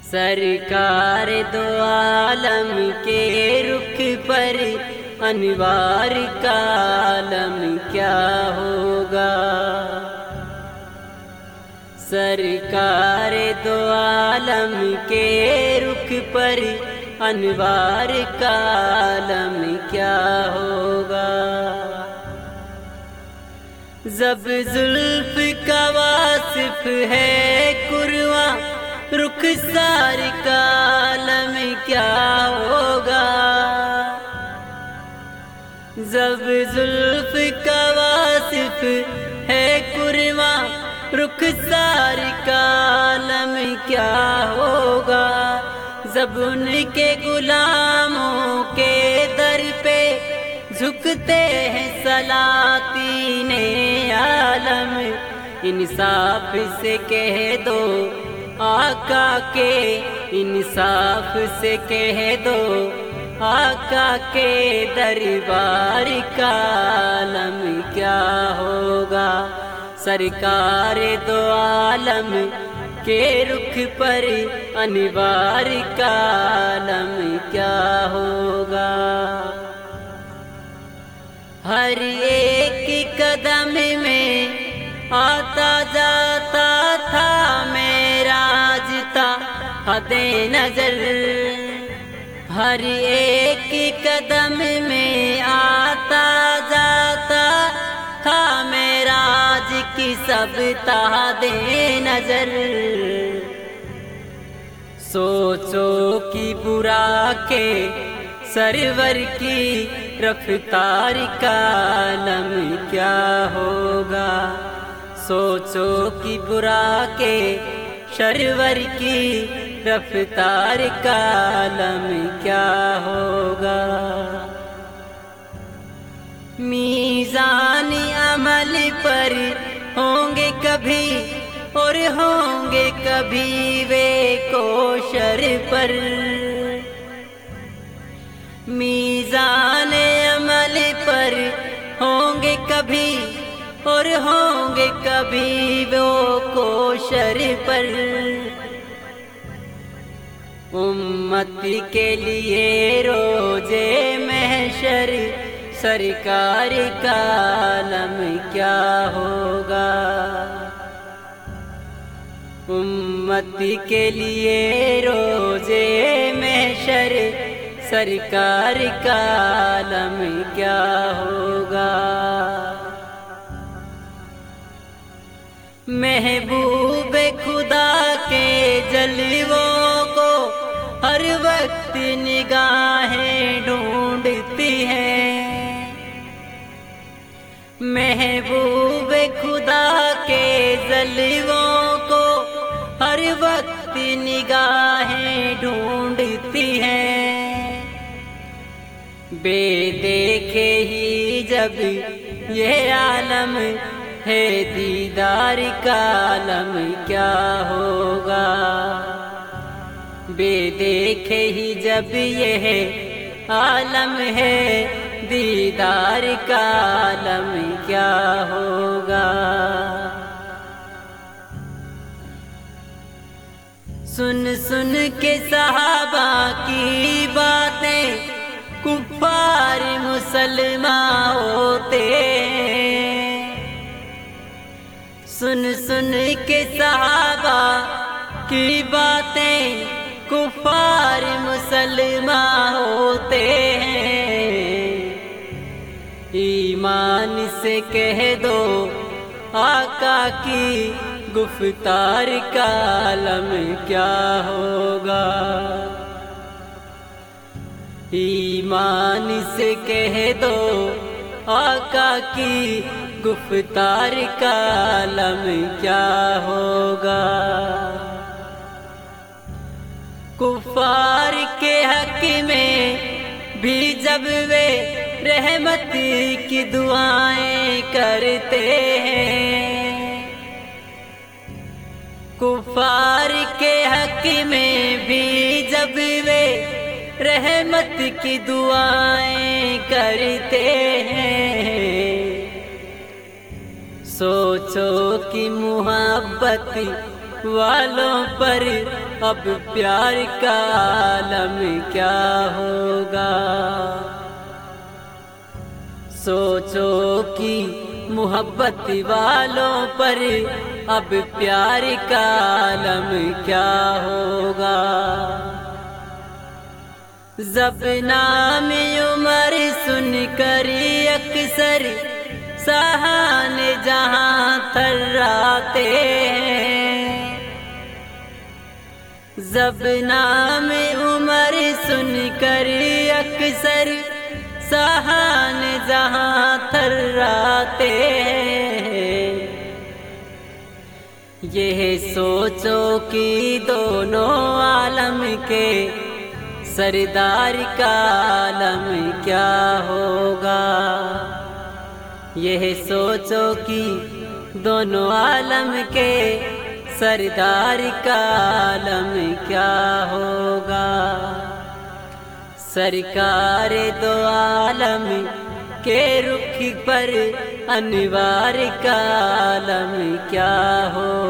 سرکار دو عالم کے رخ پر انوار کا عالم کیا ہوگا؟ سرکار دو عالم کے رخ پر انوار کا عالم کیا ہوگا؟ زب زلف کا واصف ہے قرواں رخسار کا عالم کیا ہوگا؟ زب زلف کا واصف ہے قرواں رخسار کا عالم کیا ہوگا؟ زب ان کے غلاموں کے در پہ جھکتے ہیں سلاطین عالم، انصاف سے کہہ دو آقا کے، انصاف سے کہہ دو آقا کے دربار کا عالم کیا ہوگا؟ سرکار دو عالم کے رخ پر انوار کا عالم کیا ہوگا؟ ہر ایک قدم میں آتا جاتا تھا معراج تا حد نظر، ہر ایک قدم میں آتا جاتا تھا معراج کی سب حد نظر۔ سوچو کہ برا کے سرور کی رفتار کا عالم کیا ہوگا؟ سوچو کہ برا کے سرور کی رفتار کا عالم کیا ہوگا؟ میزان عمل پر ہوں گے کبھی اور ہوں گے کبھی وے کوشر پر، میزان عمل پر ہوں گے کبھی اور ہوں گے کبھی وہ کوشر پر۔ امت کے لیے روزے محشر سرکار کا عالم کیا ہوگا؟ امت کے لیے روزے محشر سرکار کا عالم کیا ہوگا؟ محبوب خدا کے جلووں کو ہر وقت نگاہیں ڈھونڈتی ہیں، محبوب خدا کے جلووں کو ہر وقت نگاہیں ڈھونڈتی ہیں۔ بے دیکھے ہی جب یہ عالم ہے دیدار کا عالم کیا ہوگا؟ بے دیکھے ہی جب یہ عالم ہے دیدار کا عالم کیا ہوگا؟ سن سن کے صحابہ کی باتیں کفار مسلمان ہوتے ہیں، سن سن کے صحابہ کی باتیں کفار مسلمان ہوتے ہیں۔ ایمان سے کہہ دو آقا کی گفتار کا عالم کیا ہوگا؟ ایمان سے کہہ دو آقا کی گفتار کا عالم کیا ہوگا؟ کفار کے حق میں بھی جب وہ رحمت کی دعائیں کرتے ہیں، کفار کے حق میں بھی جب وہ رحمت کی دعائیں کرتے ہیں، سوچو کہ محبت والوں پر اب پیار کا عالم کیا ہوگا۔ سوچو کہ محبت والوں پر اب پیار کا عالم کیا ہوگا۔ زبنام عمر سن کر اکثر سہان جہاں تھراتے ہیں۔ زبنام عمر سن کر اکثر سہان جہاں تھراتے ہیں۔ یہ سوچو کہ دونوں عالم کے سردار کا عالم کیا ہوگا۔ یہ سوچو کہ دونوں عالم کے سردار کا عالم کیا ہوگا۔ سرکار دو عالم کے رخ پر انوار کا عالم کیا ہوگا۔